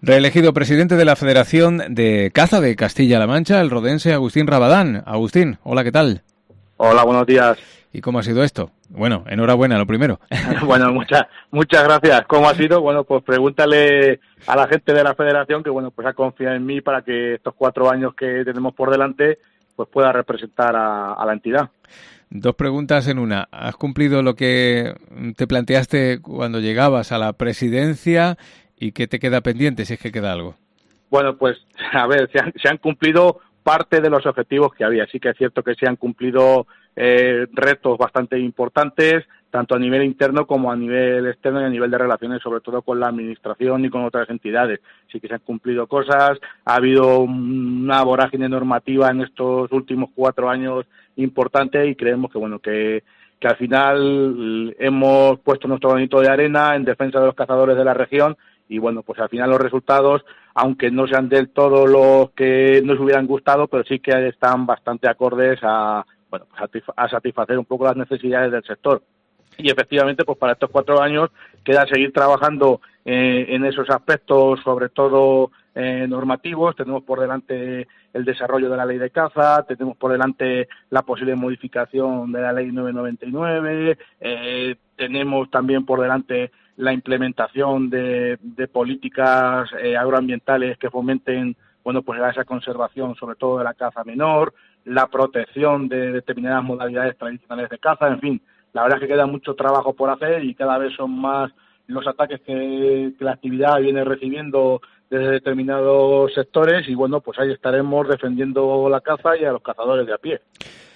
Reelegido presidente de la Federación de Caza de Castilla-La Mancha, el rodense Agustín Rabadán. Agustín, hola, ¿qué tal? Hola, buenos días. ¿Y cómo ha sido esto? Bueno, enhorabuena, lo primero. Bueno, muchas gracias. ¿Cómo ha sido? Bueno, pues pregúntale a la gente de la Federación que, bueno, pues ha confiado en mí para que estos 4 años que tenemos por delante, pues pueda representar a la entidad. Dos preguntas en una. ¿Has cumplido lo que te planteaste cuando llegabas a la presidencia y qué te queda pendiente, si es que queda algo? Bueno, pues a ver, se han cumplido parte de los objetivos que había. Sí que es cierto que se han cumplido retos bastante importantes, tanto a nivel interno como a nivel externo y a nivel de relaciones, sobre todo con la administración y con otras entidades. Sí que se han cumplido cosas, ha habido una vorágine normativa en estos últimos 4 años importante y creemos que, bueno, que al final hemos puesto nuestro granito de arena en defensa de los cazadores de la región y, bueno, pues al final los resultados, aunque no sean del todo los que nos hubieran gustado, pero sí que están bastante acordes a satisfacer un poco las necesidades del sector. Y efectivamente, pues para estos 4 años queda seguir trabajando en esos aspectos, sobre todo normativos. Tenemos por delante el desarrollo de la ley de caza, tenemos por delante la posible modificación de la ley 999, tenemos también por delante la implementación de políticas agroambientales que fomenten, bueno, pues esa conservación, sobre todo de la caza menor, la protección de determinadas modalidades tradicionales de caza, en fin. La verdad es que queda mucho trabajo por hacer y cada vez son más los ataques que la actividad viene recibiendo desde determinados sectores y, bueno, pues ahí estaremos defendiendo la caza y a los cazadores de a pie.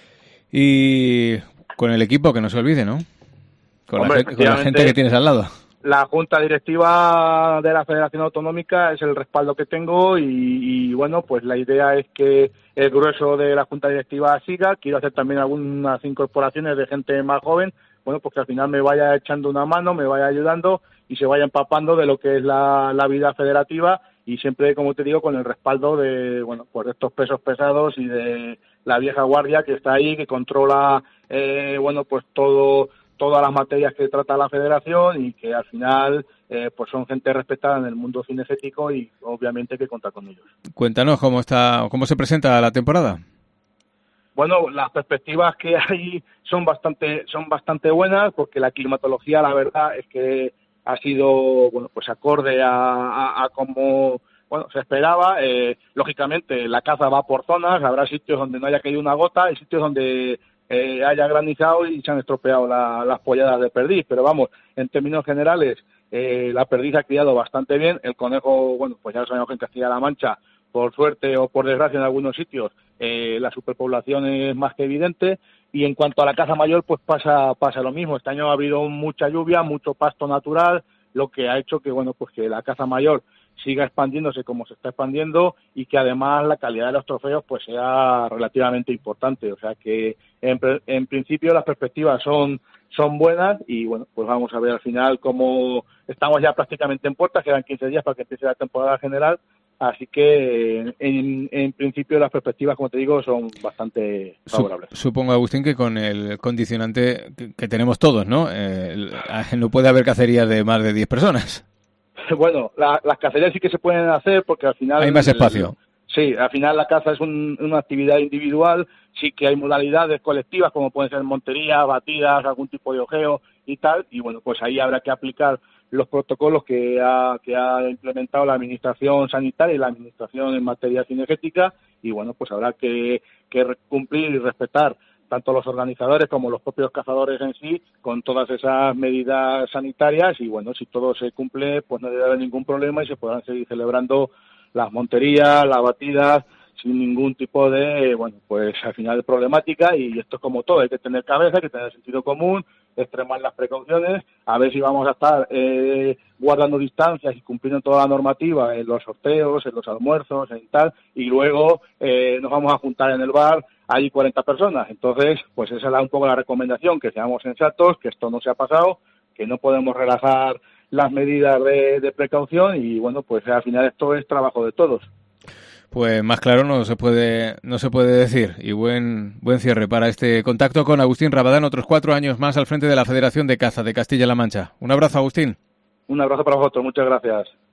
Y con el equipo, que no se olvide, ¿no? Con la gente que tienes al lado. La Junta Directiva de la Federación Autonómica es el respaldo que tengo y bueno, pues la idea es que el grueso de la Junta Directiva siga. Quiero hacer también algunas incorporaciones de gente más joven, bueno, pues que al final me vaya echando una mano, me vaya ayudando y se vaya empapando de lo que es la vida federativa y siempre, como te digo, con el respaldo de, bueno, pues de estos pesos pesados y de la vieja guardia que está ahí, que controla, bueno, pues todas las materias que trata la Federación y que al final pues son gente respetada en el mundo cinegético y obviamente que cuenta con ellos. Cuéntanos cómo se presenta la temporada. Bueno, las perspectivas que hay son bastante buenas porque la climatología, la verdad, es que ha sido, bueno, pues acorde a como, bueno, se esperaba. Lógicamente la caza va por zonas, habrá sitios donde no haya caído una gota, hay sitios donde haya granizado y se han estropeado las polladas de perdiz, pero vamos, en términos generales la perdiz ha criado bastante bien, el conejo, bueno, pues ya lo sabemos que en Castilla-La Mancha, por suerte o por desgracia en algunos sitios, la superpoblación es más que evidente, y en cuanto a la caza mayor, pues pasa lo mismo. Este año ha habido mucha lluvia, mucho pasto natural, lo que ha hecho que, bueno, pues que la caza mayor siga expandiéndose como se está expandiendo y que además la calidad de los trofeos pues sea relativamente importante. O sea que en principio las perspectivas son buenas y, bueno, pues vamos a ver al final cómo estamos ya prácticamente en puertas, quedan 15 días para que empiece la temporada general. Así que en principio las perspectivas, como te digo, son bastante favorables. Supongo, Agustín, que con el condicionante que tenemos todos, ¿no? No puede haber cacerías de más de 10 personas. Bueno, las cacerías sí que se pueden hacer porque al final... Hay más espacio. Sí, al final la caza es una actividad individual, sí que hay modalidades colectivas como pueden ser montería, batidas, algún tipo de ojeo y tal, y bueno, pues ahí habrá que aplicar los protocolos que ha implementado la Administración Sanitaria y la Administración en materia cinegética y bueno, pues habrá que cumplir y respetar tanto los organizadores como los propios cazadores en sí con todas esas medidas sanitarias y bueno, si todo se cumple pues no debe haber ningún problema y se podrán seguir celebrando las monterías, las batidas sin ningún tipo de, bueno, pues al final de problemática y esto es como todo, hay que tener cabeza, hay que tener sentido común, extremar las precauciones, a ver si vamos a estar guardando distancias y cumpliendo toda la normativa en los sorteos, en los almuerzos, en tal, y luego nos vamos a juntar en el bar, hay 40 personas, entonces pues esa es un poco la recomendación, que seamos sensatos, que esto no se ha pasado, que no podemos relajar las medidas de precaución y bueno, pues al final esto es trabajo de todos. Pues más claro no se puede decir. Y buen cierre para este contacto con Agustín Rabadán, otros 4 años más al frente de la Federación de Caza de Castilla-La Mancha. Un abrazo, Agustín. Un abrazo para vosotros, muchas gracias.